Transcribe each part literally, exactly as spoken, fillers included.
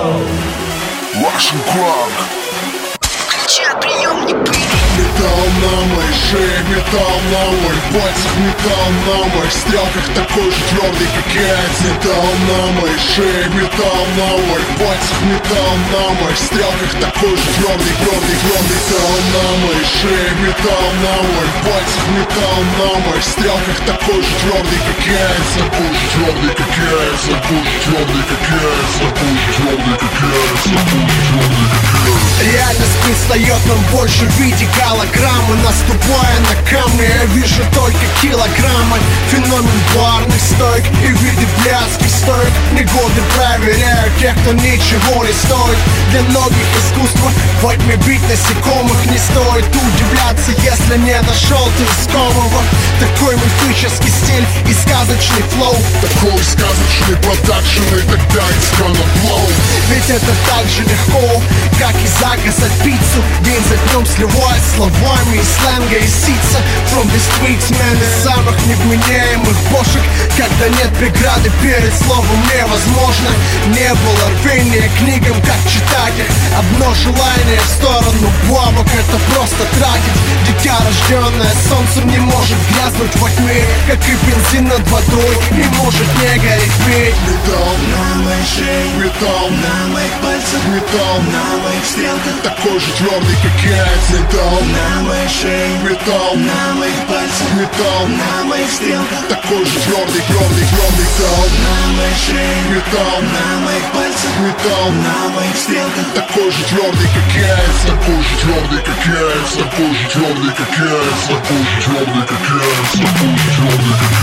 Russian Crunk. Включай приемник, baby. Металл на моей шее, металл на моих пальцах, металл на моих стрелках такой же твердый, как яйц. Металл на моей шее, металл на моих пальцах, металл на моих стрелках такой же твердый, твердый, твердый. Металл на моей шее, металл на моих пальцах, металл на моих стрелках такой же твердый, как яйц. Такой же твердый, как яйц, такой же твердый, как яйц, такой же твердый, как яйц, такой же твердый, как яйц. Реальность предстает нам больше в виде голограммы. Наступая на камни, я вижу только килограммы. Феномен барных стоек и виды блядских стоек. Негоды проверяю тех, кто ничего не стоит. Для многих искусство во тьме бить насекомых. Не стоит удивляться, если не нашел ты искомого. Такой мифический стиль и сказочный флоу. Такой сказочный продакшн, и тогда it's gonna blow. Ведь это так же легко, как и заказать пиццу. День за днем сливаясь словами из сленга и сица. From the streets, man, из самых невменяемых бошек. Когда нет преграды перед словом невозможно. Не было рвения книгам, как читать их. Одно желание в сторону бабок, это просто тратить. Дитя, рожденное солнцем, не может грязнуть во тьме. Как и бензин над водой, не может не гореть медь. Металл На моей шее, металл на моих пальцах, металл на моих стрелках такой же твердый, как яйц. Металл на моей шее, металл на моих пальцах, металл на моих стрелках такой же твердый, твердый, твердый. Металл на моей шее, металл на моих пальцах, металл на моих стрелках такой же твердый, как яйц. Такой же твердый, как яйц. Такой же твердый, как яйц. Такой же твердый, как яйц. Такой же твердый, как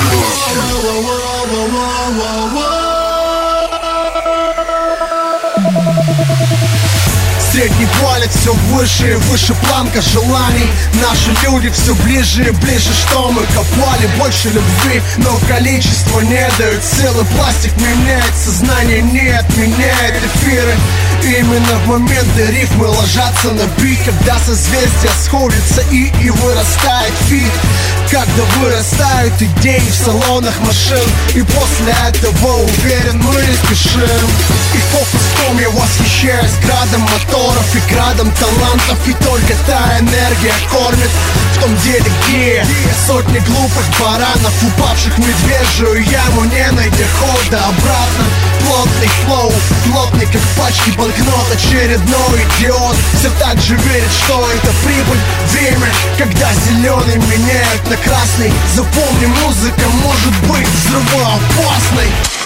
Средний палец все выше и выше планка желаний. Наши люди все ближе и ближе, что мы копали. Больше любви, но количество не дает силы. Пластик меняет сознание, не отменяет эфиры. Именно в моменты рифмы ложатся на бит, когда созвездия сходятся и, и вырастает фит. Когда вырастают идеи в салонах машин. И после этого, уверен, мы не спешим. И фокус в том, я восхищаюсь градом моторов и градом талантов. И только та энергия кормит в том деле гея. Сотни глупых баранов, упавших в медвежью яму, не найдя хода обратно. Плотный флоу, плотный как пачки банкнот. Очередной идиот все так же верит, что это прибыль. Время, когда зеленый меняют на красный. Запомни, музыка может быть взрывоопасной.